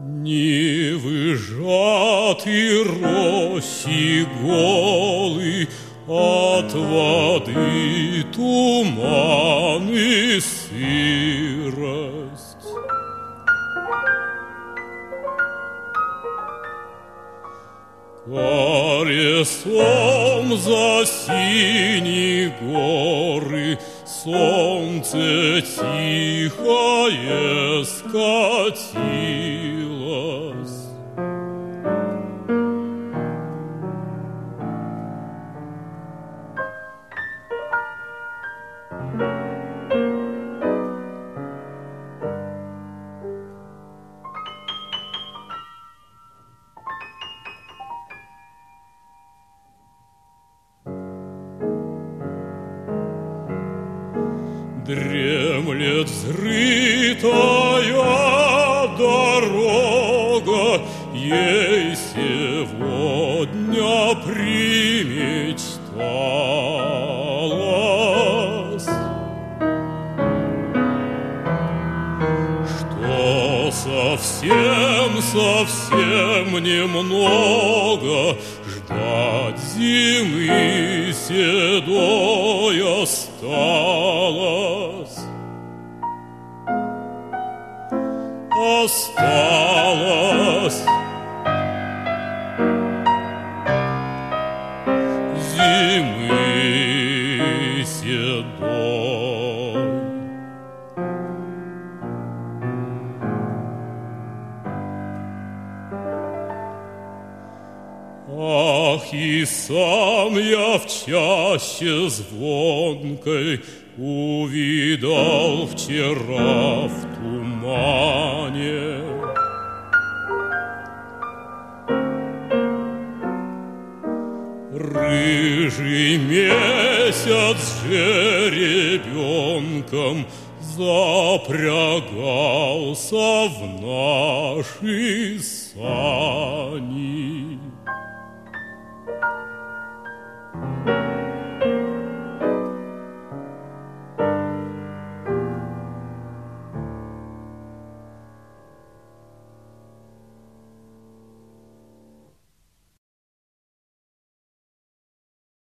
Нивы сжаты, рощи голы, от воды туман и сырость. Колесом за синие горы солнце тихое скатилось. Дремлет взрытая дорога, ей сегодня примечталось, что совсем немного ждать зимы седой осталось. Зимы седой. Ах, и сам я в чаще звонкой увидал вчера в тумане рыжий месяц с жеребенком запрягался в наши сани.